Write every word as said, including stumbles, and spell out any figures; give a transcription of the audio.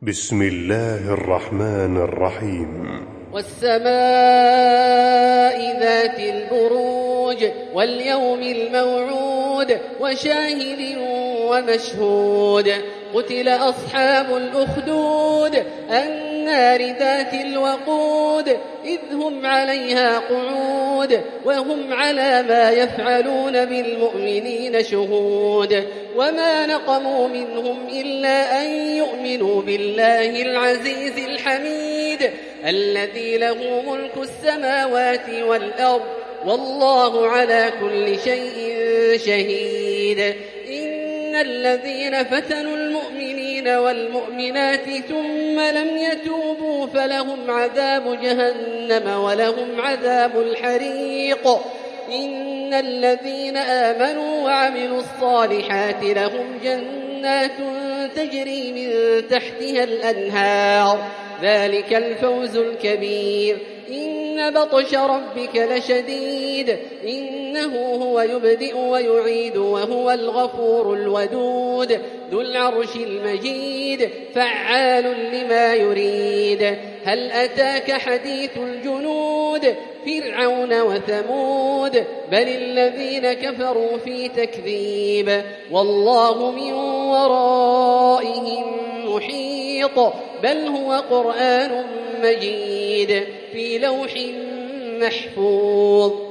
بسم الله الرحمن الرحيم. والسماء ذات البروج واليوم الموعود وشاهد ومشهود. قتل أصحاب الأخدود النار ذات الوقود إذ هم عليها قعود وهم على ما يفعلون بالمؤمنين شهود. وما نقموا منهم إلا أن يؤمنوا بالله العزيز الحميد الذي له ملك السماوات والأرض والله على كل شيء شهيد. إن الذين فتنوا المؤمنين والمؤمنات ثم لم يتوبوا فلهم عذاب جهنم ولهم عذاب الحريق. إن الذين آمنوا وعملوا الصالحات لهم جنات تجري من تحتها الأنهار ذلك الفوز الكبير. إن بطش ربك لشديد إنه هو يبدئ ويعيد وهو الغفور الودود ذو العرش المجيد فعال لما يريد. هل أتاك حديث الجنود فرعون وثمود بل الذين كفروا في تكذيب والله من ورائهم محيط بل هو قرآن مجيد في لوح محفوظ.